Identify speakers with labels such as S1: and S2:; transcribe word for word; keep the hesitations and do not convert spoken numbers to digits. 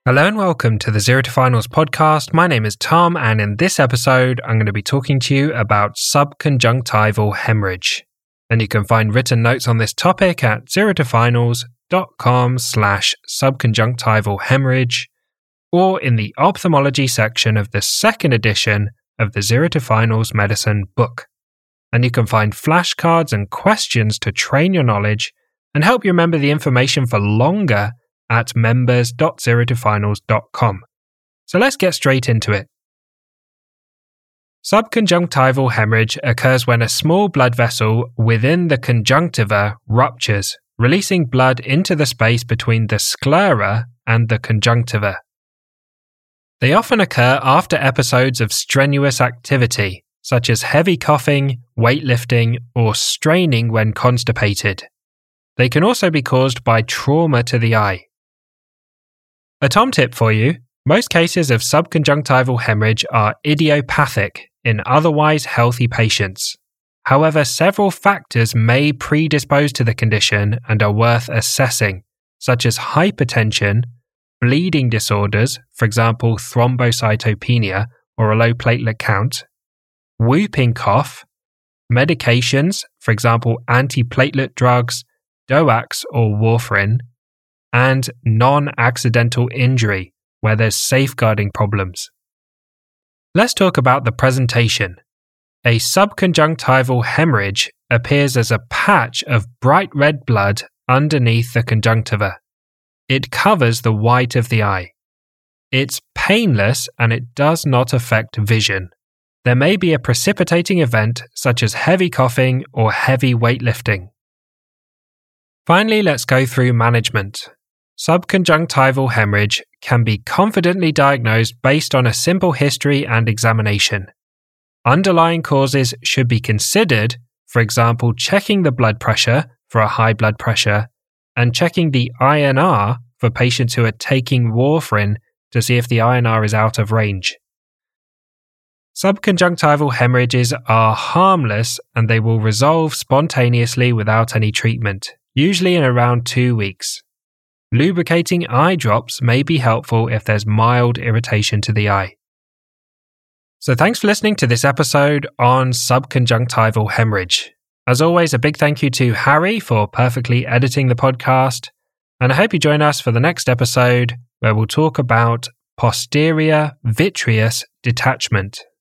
S1: Hello and welcome to the Zero to Finals podcast. My name is Tom, and in this episode, I'm going to be talking to you about subconjunctival hemorrhage. And you can find written notes on this topic at zerotofinals.com slash subconjunctival hemorrhage, or in the ophthalmology section of the second edition of the Zero to Finals Medicine book. And you can find flashcards and questions to train your knowledge and help you remember the information for longer at members dot zero to finals dot com. So let's get straight into it. Subconjunctival hemorrhage occurs when a small blood vessel within the conjunctiva ruptures, releasing blood into the space between the sclera and the conjunctiva. They often occur after episodes of strenuous activity, such as heavy coughing, weightlifting, or straining when constipated. They can also be caused by trauma to the eye. A Tom tip for you: most cases of subconjunctival hemorrhage are idiopathic in otherwise healthy patients. However, several factors may predispose to the condition and are worth assessing, such as hypertension, bleeding disorders, for example thrombocytopenia or a low platelet count, whooping cough, medications, for example antiplatelet drugs, D O A Cs or warfarin, and non-accidental injury, where there's safeguarding problems. Let's talk about the presentation. A subconjunctival hemorrhage appears as a patch of bright red blood underneath the conjunctiva. It covers the white of the eye. It's painless and it does not affect vision. There may be a precipitating event such as heavy coughing or heavy weightlifting. Finally, let's go through management. Subconjunctival hemorrhage can be confidently diagnosed based on a simple history and examination. Underlying causes should be considered, for example, checking the blood pressure for a high blood pressure and checking the I N R for patients who are taking warfarin to see if the I N R is out of range. Subconjunctival hemorrhages are harmless and they will resolve spontaneously without any treatment, usually in around two weeks. Lubricating eye drops may be helpful if there's mild irritation to the eye. So thanks for listening to this episode on subconjunctival hemorrhage. As always, a big thank you to Harry for perfectly editing the podcast, and I hope you join us for the next episode where we'll talk about posterior vitreous detachment.